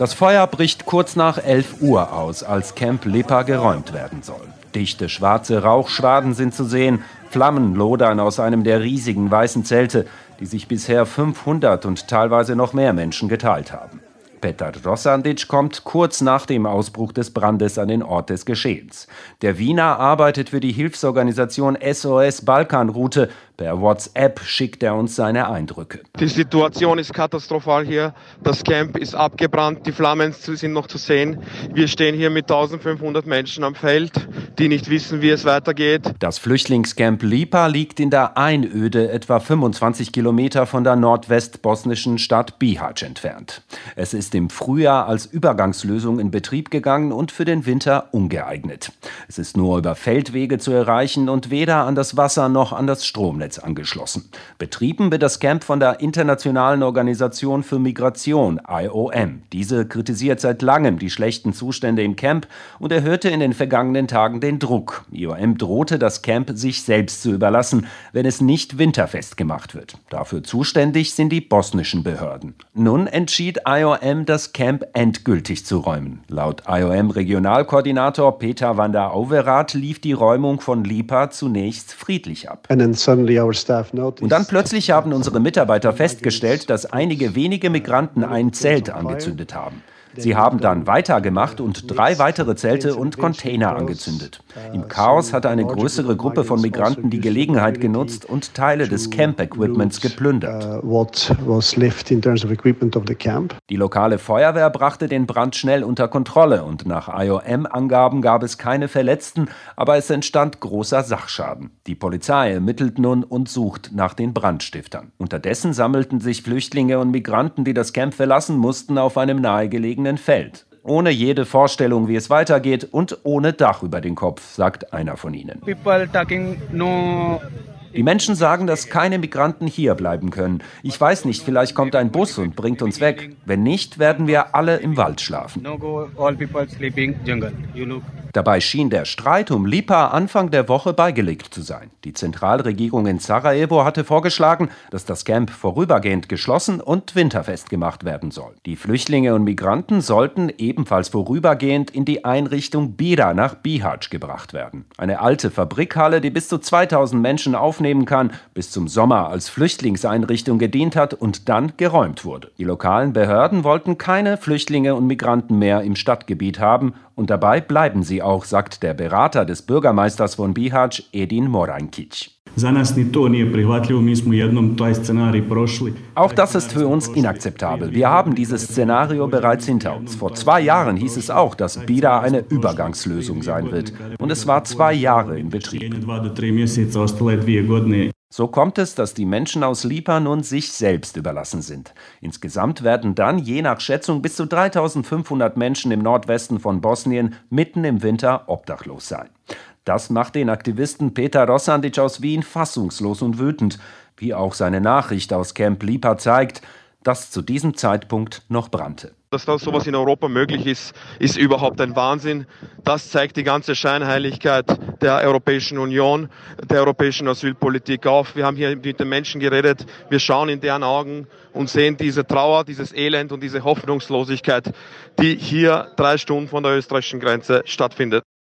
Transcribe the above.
Das Feuer bricht kurz nach 11 Uhr aus, als Camp Lipa geräumt werden soll. Dichte schwarze Rauchschwaden sind zu sehen, Flammen lodern aus einem der riesigen weißen Zelte, die sich bisher 500 und teilweise noch mehr Menschen geteilt haben. Petar Rosandic kommt kurz nach dem Ausbruch des Brandes an den Ort des Geschehens. Der Wiener arbeitet für die Hilfsorganisation SOS Balkanroute. Per WhatsApp schickt er uns seine Eindrücke. Die Situation ist katastrophal hier. Das Camp ist abgebrannt, die Flammen sind noch zu sehen. Wir stehen hier mit 1500 Menschen am Feld, die nicht wissen, wie es weitergeht. Das Flüchtlingscamp Lipa liegt in der Einöde, etwa 25 Kilometer von der nordwestbosnischen Stadt Bihać entfernt. Es ist im Frühjahr als Übergangslösung in Betrieb gegangen und für den Winter ungeeignet. Es ist nur über Feldwege zu erreichen und weder an das Wasser noch an das Stromnetz angeschlossen. Betrieben wird das Camp von der Internationalen Organisation für Migration, IOM. Diese kritisiert seit langem die schlechten Zustände im Camp und erhöhte in den vergangenen Tagen den Druck. IOM drohte, das Camp sich selbst zu überlassen, wenn es nicht winterfest gemacht wird. Dafür zuständig sind die bosnischen Behörden. Nun entschied IOM, das Camp endgültig zu räumen. Laut IOM-Regionalkoordinator Peter van der Auwerath lief die Räumung von Lipa zunächst friedlich ab. Und dann plötzlich haben unsere Mitarbeiter festgestellt, dass einige wenige Migranten ein Zelt angezündet haben. Sie haben dann weitergemacht und 3 weitere Zelte und Container angezündet. Im Chaos hatte eine größere Gruppe von Migranten die Gelegenheit genutzt und Teile des Camp-Equipments geplündert. Die lokale Feuerwehr brachte den Brand schnell unter Kontrolle und nach IOM-Angaben gab es keine Verletzten, aber es entstand großer Sachschaden. Die Polizei ermittelt nun und sucht nach den Brandstiftern. Unterdessen sammelten sich Flüchtlinge und Migranten, die das Camp verlassen mussten, auf einem nahegelegenen Feld. Ohne jede Vorstellung, wie es weitergeht und ohne Dach über den Kopf, sagt einer von ihnen. Die Menschen sagen, dass keine Migranten hier bleiben können. Ich weiß nicht, vielleicht kommt ein Bus und bringt uns weg. Wenn nicht, werden wir alle im Wald schlafen. Dabei schien der Streit um Lipa Anfang der Woche beigelegt zu sein. Die Zentralregierung in Sarajevo hatte vorgeschlagen, dass das Camp vorübergehend geschlossen und winterfest gemacht werden soll. Die Flüchtlinge und Migranten sollten ebenfalls vorübergehend in die Einrichtung Bira nach Bihać gebracht werden. Eine alte Fabrikhalle, die bis zu 2000 Menschen aufnehmen kann, bis zum Sommer als Flüchtlingseinrichtung gedient hat und dann geräumt wurde. Die lokalen Behörden wollten keine Flüchtlinge und Migranten mehr im Stadtgebiet haben und dabei bleiben sie auch, sagt der Berater des Bürgermeisters von Bihać, Edin Morankic. Auch das ist für uns inakzeptabel. Wir haben dieses Szenario bereits hinter uns. Vor 2 Jahren hieß es auch, dass Bira eine Übergangslösung sein wird. Und es war 2 Jahre in Betrieb. So kommt es, dass die Menschen aus Lipa nun sich selbst überlassen sind. Insgesamt werden dann, je nach Schätzung, bis zu 3500 Menschen im Nordwesten von Bosnien mitten im Winter obdachlos sein. Das macht den Aktivisten Petar Rosandic aus Wien fassungslos und wütend, wie auch seine Nachricht aus Camp Lipa zeigt, das zu diesem Zeitpunkt noch brannte. Dass da sowas in Europa möglich ist, ist überhaupt ein Wahnsinn. Das zeigt die ganze Scheinheiligkeit der Europäischen Union, der europäischen Asylpolitik auf. Wir haben hier mit den Menschen geredet, wir schauen in deren Augen und sehen diese Trauer, dieses Elend und diese Hoffnungslosigkeit, die hier 3 Stunden von der österreichischen Grenze stattfindet.